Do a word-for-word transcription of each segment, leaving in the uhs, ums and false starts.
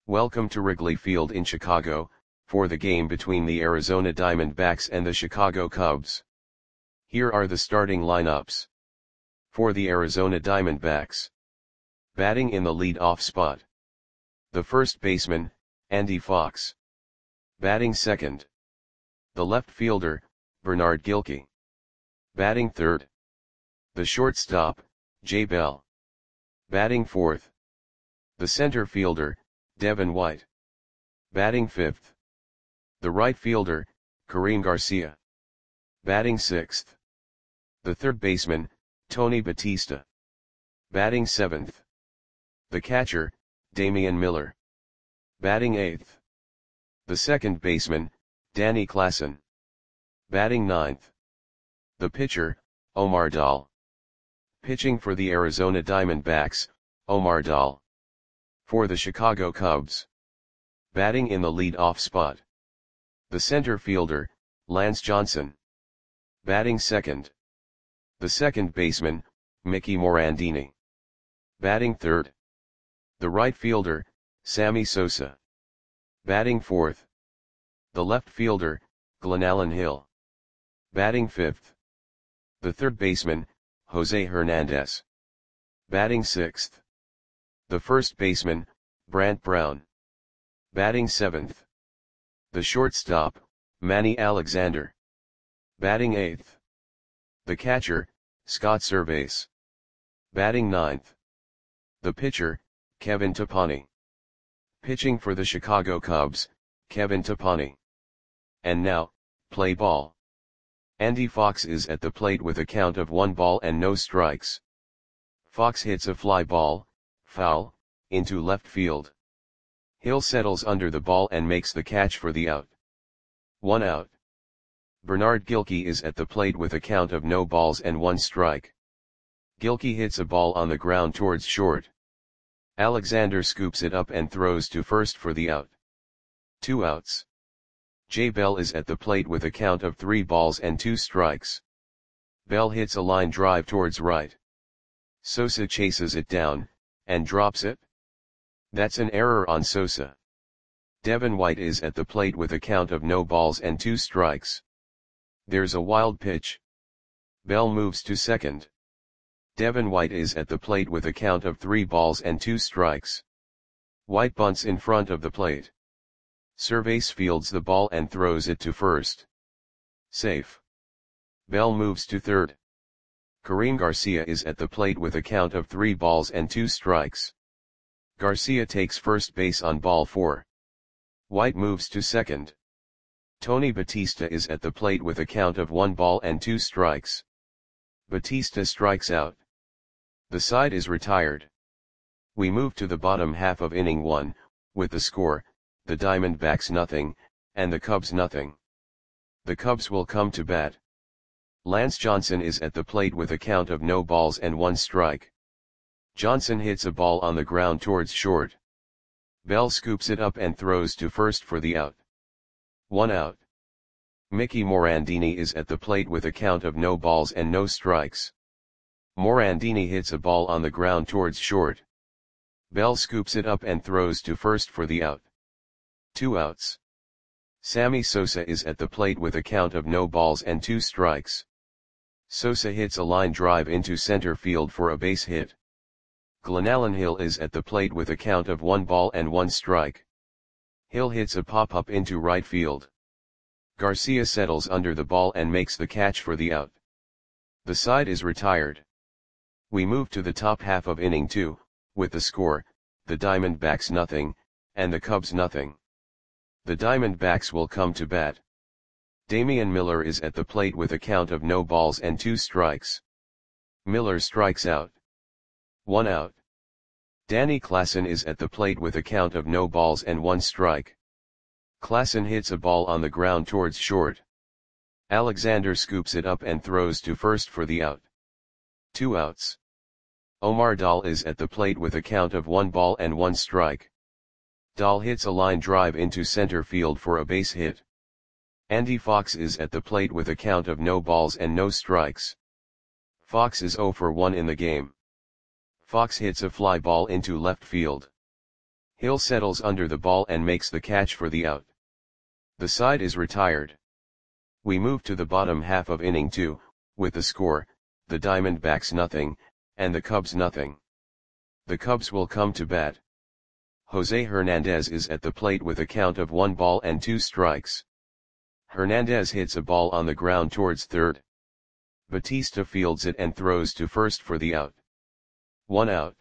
Welcome to Wrigley Field in Chicago, for the game between the Arizona Diamondbacks and the Chicago Cubs. Here are the starting lineups. For the Arizona Diamondbacks. Batting in the lead-off spot. The first baseman, Andy Fox. Batting second. The left fielder, Bernard Gilkey. Batting third. The shortstop, Jay Bell. Batting fourth. The center fielder, Devin White. Batting fifth. The right fielder, Karim Garcia. Batting sixth. The third baseman, Tony Batista. Batting seventh. The catcher, Damian Miller. Batting eighth. The second baseman, Danny Klassen. Batting ninth. The pitcher, Omar Dahl. Pitching for the Arizona Diamondbacks, Omar Dahl. For the Chicago Cubs. Batting in the lead-off spot. The center fielder, Lance Johnson. Batting second. The second baseman, Mickey Morandini. Batting third. The right fielder, Sammy Sosa. Batting fourth. The left fielder, Glenallen Hill. Batting fifth. The third baseman, Jose Hernandez. Batting sixth. The first baseman, Brant Brown. Batting seventh. The shortstop, Manny Alexander. Batting eighth. The catcher, Scott Servais. Batting ninth. The pitcher, Kevin Tepani. Pitching for the Chicago Cubs, Kevin Tepani. And now, play ball. Andy Fox is at the plate with a count of one ball and no strikes. Fox hits a fly ball, foul, into left field. Hill settles under the ball and makes the catch for the out. One out. Bernard Gilkey is at the plate with a count of no balls and one strike. Gilkey hits a ball on the ground towards short. Alexander scoops it up and throws to first for the out. Two outs. Jay Bell is at the plate with a count of three balls and two strikes. Bell hits a line drive towards right. Sosa chases it down, and drops it. That's an error on Sosa. Devin White is at the plate with a count of no balls and two strikes. There's a wild pitch. Bell moves to second. Devin White is at the plate with a count of three balls and two strikes. White bunts in front of the plate. Servais fields the ball and throws it to first. Safe. Bell moves to third. Karim Garcia is at the plate with a count of three balls and two strikes. Garcia takes first base on ball four. White moves to second. Tony Batista is at the plate with a count of one ball and two strikes. Batista strikes out. The side is retired. We move to the bottom half of inning one, with the score, the Diamondbacks nothing, and the Cubs nothing. The Cubs will come to bat. Lance Johnson is at the plate with a count of no balls and one strike. Johnson hits a ball on the ground towards short. Bell scoops it up and throws to first for the out. One out. Mickey Morandini is at the plate with a count of no balls and no strikes. Morandini hits a ball on the ground towards short. Bell scoops it up and throws to first for the out. Two outs. Sammy Sosa is at the plate with a count of no balls and two strikes. Sosa hits a line drive into center field for a base hit. Glenallen Hill is at the plate with a count of one ball and one strike. Hill hits a pop-up into right field. Garcia settles under the ball and makes the catch for the out. The side is retired. We move to the top half of inning two, with the score, the Diamondbacks nothing, and the Cubs nothing. The Diamondbacks will come to bat. Damian Miller is at the plate with a count of no balls and two strikes. Miller strikes out. One out. Danny Klassen is at the plate with a count of no balls and one strike. Klassen hits a ball on the ground towards short. Alexander scoops it up and throws to first for the out. Two outs. Omar Dahl is at the plate with a count of one ball and one strike. Dahl hits a line drive into center field for a base hit. Andy Fox is at the plate with a count of no balls and no strikes. Fox is zero for one in the game. Fox hits a fly ball into left field. Hill settles under the ball and makes the catch for the out. The side is retired. We move to the bottom half of inning two, with the score, the Diamondbacks nothing, and the Cubs nothing. The Cubs will come to bat. Jose Hernandez is at the plate with a count of one ball and two strikes. Hernandez hits a ball on the ground towards third. Batista fields it and throws to first for the out. One out.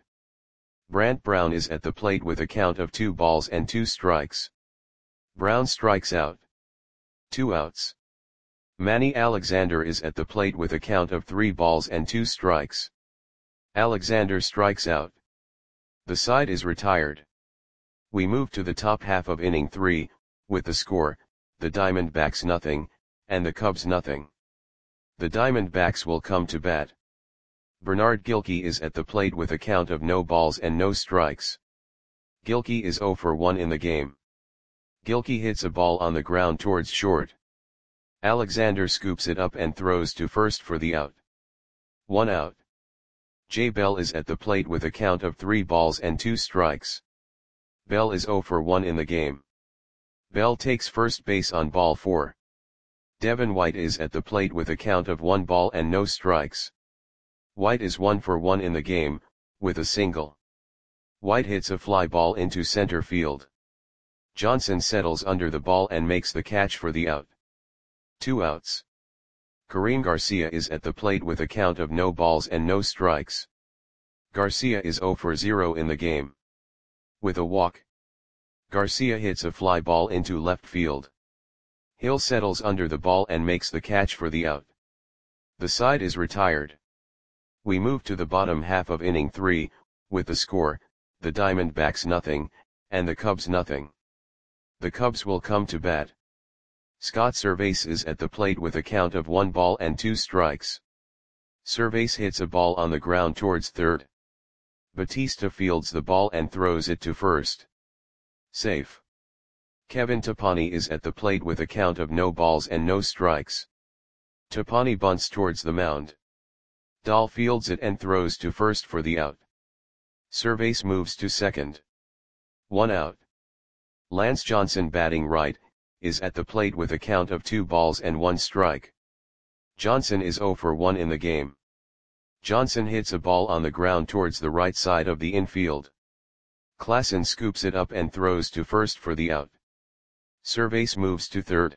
Brant Brown is at the plate with a count of two balls and two strikes. Brown strikes out. Two outs. Manny Alexander is at the plate with a count of three balls and two strikes. Alexander strikes out. The side is retired. We move to the top half of inning three, with the score, the Diamondbacks nothing, and the Cubs nothing. The Diamondbacks will come to bat. Bernard Gilkey is at the plate with a count of no balls and no strikes. Gilkey is oh for one in the game. Gilkey hits a ball on the ground towards short. Alexander scoops it up and throws to first for the out. One out. Jay Bell is at the plate with a count of three balls and two strikes. Bell is oh for one in the game. Bell takes first base on ball four. Devin White is at the plate with a count of one ball and no strikes. White is one for one in the game, with a single. White hits a fly ball into center field. Johnson settles under the ball and makes the catch for the out. Two outs. Kareem Garcia is at the plate with a count of no balls and no strikes. Garcia is oh for zero in the game. With a walk. Garcia hits a fly ball into left field. Hill settles under the ball and makes the catch for the out. The side is retired. We move to the bottom half of inning three, with the score, the Diamondbacks nothing, and the Cubs nothing. The Cubs will come to bat. Scott Servais is at the plate with a count of one ball and two strikes. Servais hits a ball on the ground towards third. Batista fields the ball and throws it to first. Safe. Kevin Tapani is at the plate with a count of no balls and no strikes. Tapani bunts towards the mound. Dahl fields it and throws to first for the out. Servais moves to second. One out. Lance Johnson, batting right, is at the plate with a count of two balls and one strike. Johnson is oh for one in the game. Johnson hits a ball on the ground towards the right side of the infield. Klassen scoops it up and throws to first for the out. Servais moves to third.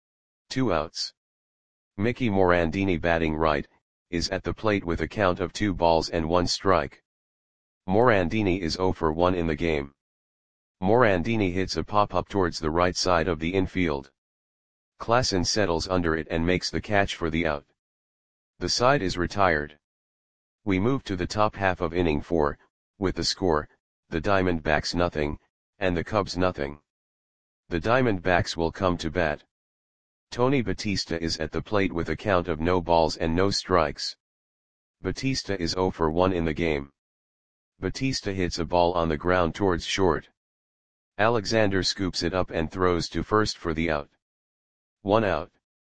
Two outs. Mickey Morandini, batting right, is at the plate with a count of two balls and one strike. Morandini is oh for one in the game. Morandini hits a pop-up towards the right side of the infield. Klassen settles under it and makes the catch for the out. The side is retired. We move to the top half of inning four, with the score, the Diamondbacks nothing, and the Cubs nothing. The Diamondbacks will come to bat. Tony Batista is at the plate with a count of no balls and no strikes. Batista is oh for one in the game. Batista hits a ball on the ground towards short. Alexander scoops it up and throws to first for the out. One out.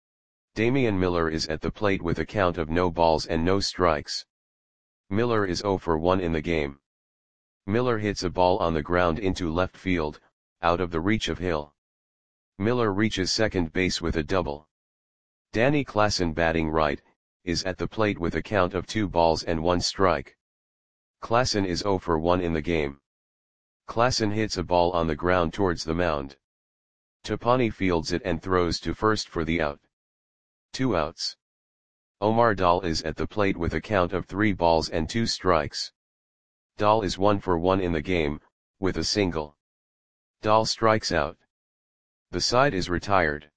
Damian Miller is at the plate with a count of no balls and no strikes. Miller is oh for one in the game. Miller hits a ball on the ground into left field, out of the reach of Hill. Miller reaches second base with a double. Danny Klassen, batting right, is at the plate with a count of two balls and one strike. Klassen is oh for one in the game. Klassen hits a ball on the ground towards the mound. Tapani fields it and throws to first for the out. Two outs. Omar Dahl is at the plate with a count of three balls and two strikes. Dahl is one for one in the game, with a single. Dahl strikes out. The side is retired.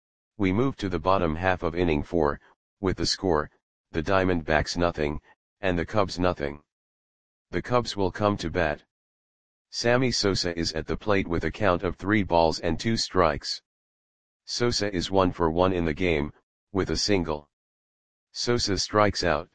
We move to the bottom half of inning four, with the score, the Diamondbacks nothing, and the Cubs nothing. The Cubs will come to bat. Sammy Sosa is at the plate with a count of three balls and two strikes. Sosa is one for one in the game, with a single. Sosa strikes out.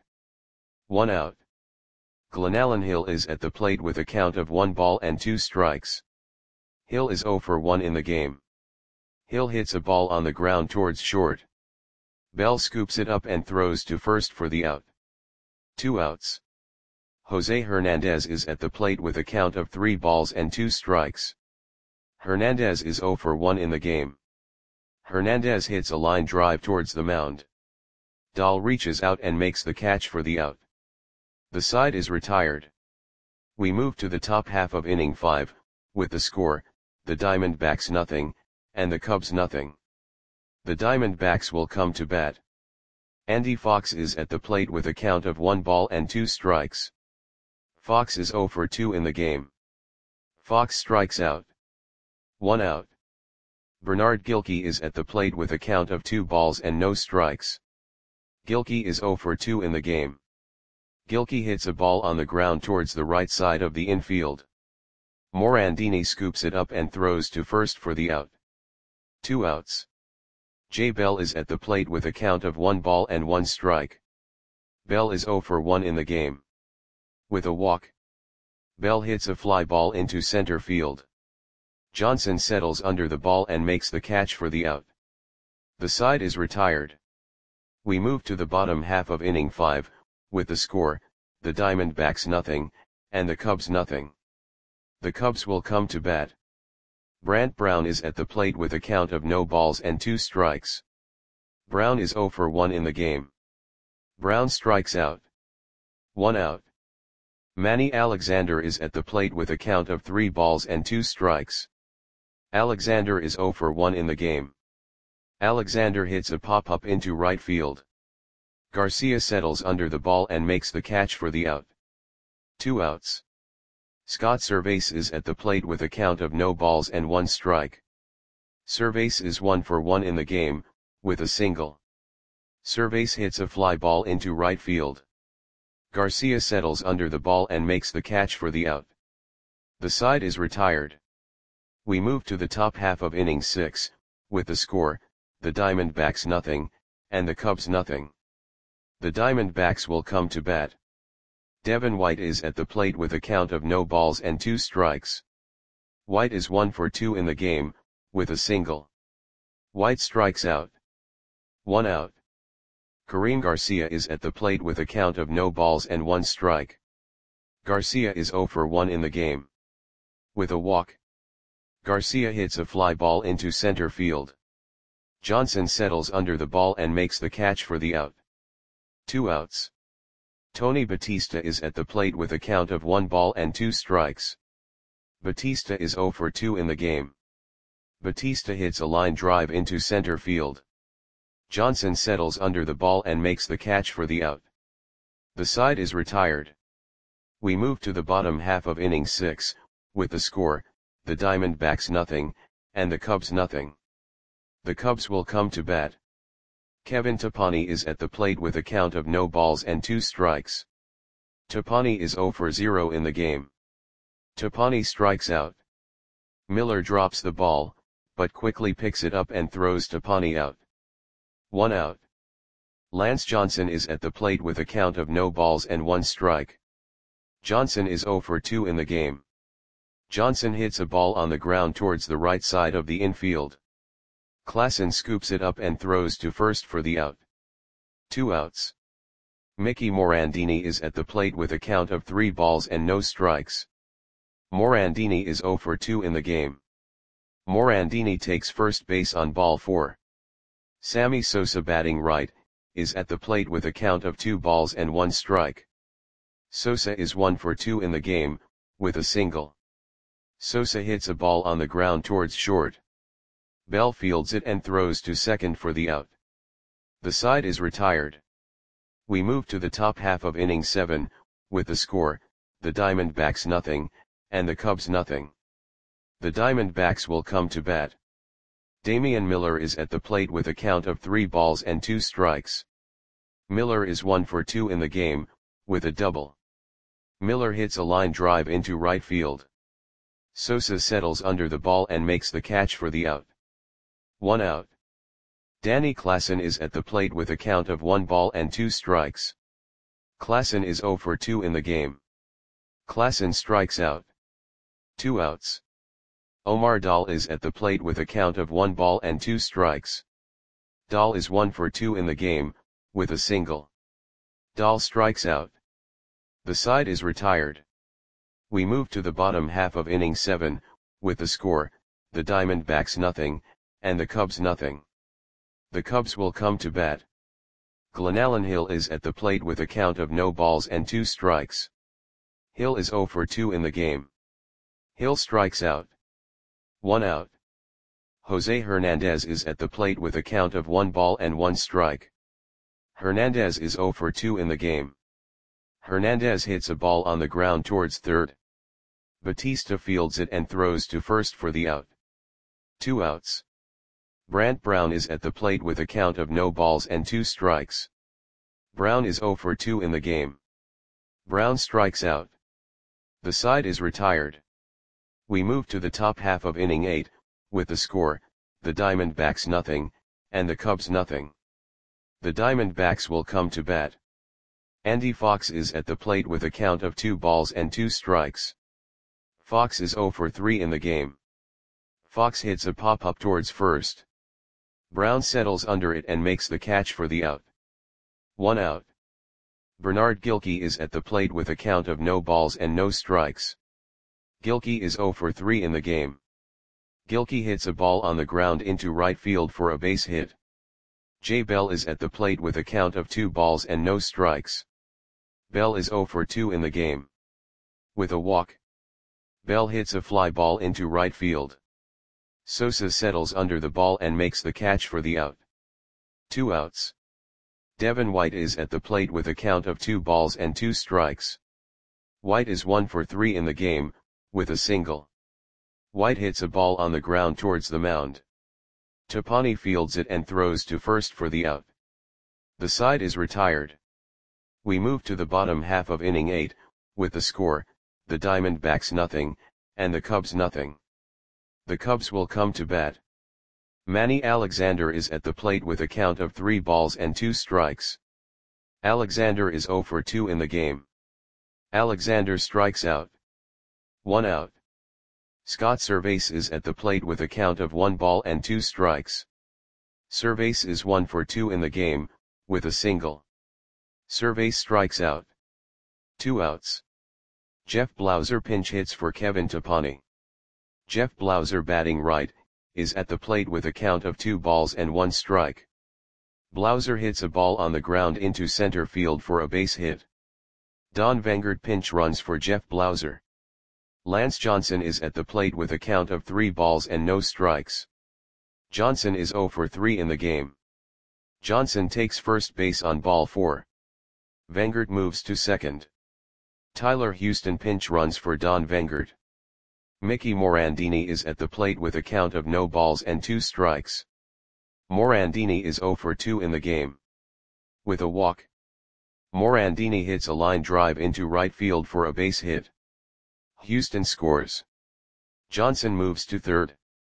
One out. Glenallen Hill is at the plate with a count of one ball and two strikes. Hill is oh for one in the game. Hill hits a ball on the ground towards short. Bell scoops it up and throws to first for the out. Two outs. Jose Hernandez is at the plate with a count of three balls and two strikes. Hernandez is zero for one in the game. Hernandez hits a line drive towards the mound. Dahl reaches out and makes the catch for the out. The side is retired. We move to the top half of inning five, with the score, the Diamondbacks nothing, and the Cubs nothing. The Diamondbacks will come to bat. Andy Fox is at the plate with a count of one ball and two strikes. Fox is zero for two in the game. Fox strikes out. One out. Bernard Gilkey is at the plate with a count of two balls and no strikes. Gilkey is zero for two in the game. Gilkey hits a ball on the ground towards the right side of the infield. Morandini scoops it up and throws to first for the out. Two outs. Jay Bell is at the plate with a count of one ball and one strike. Bell is zero for one in the game. With a walk, Bell hits a fly ball into center field. Johnson settles under the ball and makes the catch for the out. The side is retired. We move to the bottom half of inning five, with the score, the Diamondbacks nothing, and the Cubs nothing. The Cubs will come to bat. Brant Brown is at the plate with a count of no balls and two strikes. Brown is zero for one in the game. Brown strikes out. One out. Manny Alexander is at the plate with a count of three balls and two strikes. Alexander is zero for one in the game. Alexander hits a pop-up into right field. Garcia settles under the ball and makes the catch for the out. Two outs. Scott Servais is at the plate with a count of no balls and one strike. Servais is one for one in the game, with a single. Servais hits a fly ball into right field. Garcia settles under the ball and makes the catch for the out. The side is retired. We move to the top half of inning six, with the score, the Diamondbacks nothing, and the Cubs nothing. The Diamondbacks will come to bat. Devin White is at the plate with a count of no balls and two strikes. White is one for two in the game, with a single. White strikes out. One out. Kareem Garcia is at the plate with a count of no balls and one strike. Garcia is zero for one in the game. With a walk, Garcia hits a fly ball into center field. Johnson settles under the ball and makes the catch for the out. Two outs. Tony Batista is at the plate with a count of one ball and two strikes. Batista is zero for two in the game. Batista hits a line drive into center field. Johnson settles under the ball and makes the catch for the out. The side is retired. We move to the bottom half of inning six, with the score, the Diamondbacks nothing, and the Cubs nothing. The Cubs will come to bat. Kevin Tapani is at the plate with a count of no balls and two strikes. Tapani is zero for zero in the game. Tapani strikes out. Miller drops the ball, but quickly picks it up and throws Tapani out. One out. Lance Johnson is at the plate with a count of no balls and one strike. Johnson is zero for two in the game. Johnson hits a ball on the ground towards the right side of the infield. Klassen scoops it up and throws to first for the out. Two outs. Mickey Morandini is at the plate with a count of three balls and no strikes. Morandini is zero for two in the game. Morandini takes first base on ball four. Sammy Sosa, batting right, is at the plate with a count of two balls and one strike. Sosa is one for two in the game, with a single. Sosa hits a ball on the ground towards short. Bell fields it and throws to second for the out. The side is retired. We move to the top half of inning seven, with the score, the Diamondbacks nothing, and the Cubs nothing. The Diamondbacks will come to bat. Damian Miller is at the plate with a count of three balls and two strikes. Miller is one for two in the game, with a double. Miller hits a line drive into right field. Sosa settles under the ball and makes the catch for the out. One out. Danny Klassen is at the plate with a count of one ball and two strikes. Klassen is zero for two in the game. Klassen strikes out. Two outs. Omar Dahl is at the plate with a count of one ball and two strikes. Dahl is one for two in the game, with a single. Dahl strikes out. The side is retired. We move to the bottom half of inning seven, with the score, the Diamondbacks nothing, and the Cubs nothing. The Cubs will come to bat. Glenallen Hill is at the plate with a count of no balls and two strikes. Hill is oh for two in the game. Hill strikes out. One out. Jose Hernandez is at the plate with a count of one ball and one strike. Hernandez is oh for two in the game. Hernandez hits a ball on the ground towards third. Batista fields it and throws to first for the out. Two outs. Brant Brown is at the plate with a count of no balls and two strikes. Brown is oh for two in the game. Brown strikes out. The side is retired. We move to the top half of inning eight, with the score, the Diamondbacks nothing, and the Cubs nothing. The Diamondbacks will come to bat. Andy Fox is at the plate with a count of two balls and two strikes. Fox is oh for three in the game. Fox hits a pop-up towards first. Brown settles under it and makes the catch for the out. One out. Bernard Gilkey is at the plate with a count of no balls and no strikes. Gilkey is oh for three in the game. Gilkey hits a ball on the ground into right field for a base hit. Jay Bell is at the plate with a count of two balls and no strikes. Bell is oh for two in the game. With a walk, Bell hits a fly ball into right field. Sosa settles under the ball and makes the catch for the out. Two outs. Devin White is at the plate with a count of two balls and two strikes. White is one for three in the game, with a single. White hits a ball on the ground towards the mound. Tapani fields it and throws to first for the out. The side is retired. We move to the bottom half of inning eight, with the score, the Diamondbacks nothing, and the Cubs nothing. The Cubs will come to bat. Manny Alexander is at the plate with a count of three balls and two strikes. Alexander is oh for two in the game. Alexander strikes out. One out. Scott Servais is at the plate with a count of one ball and two strikes. Servais is one for two in the game, with a single. Servais strikes out. Two outs. Jeff Blauser pinch hits for Kevin Tapani. Jeff Blauser, batting right, is at the plate with a count of two balls and one strike. Blauser hits a ball on the ground into center field for a base hit. Don Vengert pinch runs for Jeff Blauser. Lance Johnson is at the plate with a count of three balls and no strikes. Johnson is oh for three in the game. Johnson takes first base on ball four. Vengert moves to second. Tyler Houston pinch runs for Don Vengert. Mickey Morandini is at the plate with a count of no balls and two strikes. Morandini is oh for two in the game. With a walk, Morandini hits a line drive into right field for a base hit. Houston scores. Johnson moves to third.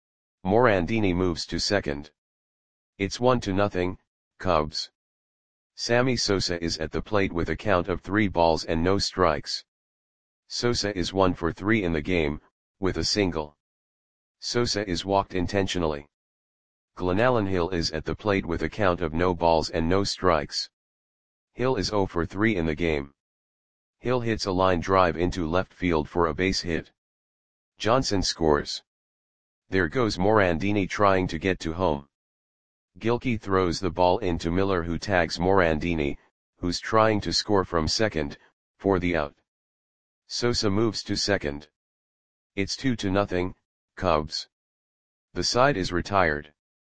Morandini moves to second. It's one to nothing, Cubs. Sammy Sosa is at the plate with a count of three balls and no strikes. Sosa is one for three in the game, with a single. Sosa is walked intentionally. Glenallen Hill is at the plate with a count of no balls and no strikes. Hill is oh for three in the game. Hill hits a line drive into left field for a base hit. Johnson scores. There goes Morandini trying to get to home. Gilkey throws the ball into Miller, who tags Morandini, who's trying to score from second, for the out. Sosa moves to second. It's two to nothing, Cubs. The side is retired.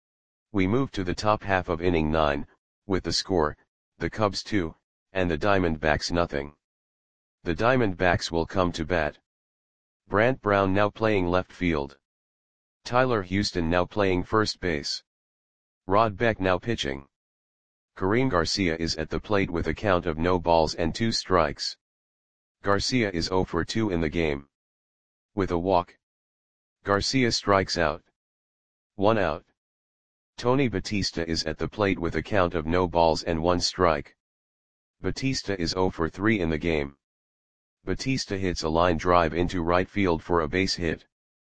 We move to the top half of inning nine, with the score, the Cubs two, and the Diamondbacks nothing. The Diamondbacks will come to bat. Brant Brown now playing left field. Tyler Houston now playing first base. Rod Beck now pitching. Kareem Garcia is at the plate with a count of no balls and two strikes. Garcia is oh for two in the game. With a walk, Garcia strikes out. One out. Tony Batista is at the plate with a count of no balls and one strike. Batista is oh for three in the game. Batista hits a line drive into right field for a base hit.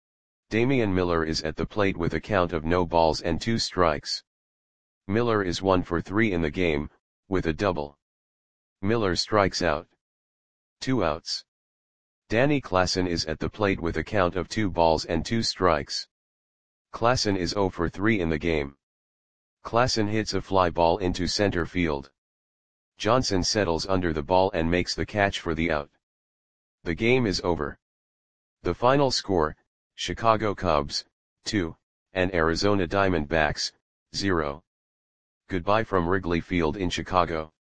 Damian Miller is at the plate with a count of no balls and two strikes. Miller is one for three in the game, with a double. Miller strikes out. two outs. Danny Klassen is at the plate with a count of two balls and two strikes. Klassen is zero for three in the game. Klassen hits a fly ball into center field. Johnson settles under the ball and makes the catch for the out. The game is over. The final score, Chicago Cubs, two, and Arizona Diamondbacks, zero. Goodbye from Wrigley Field in Chicago.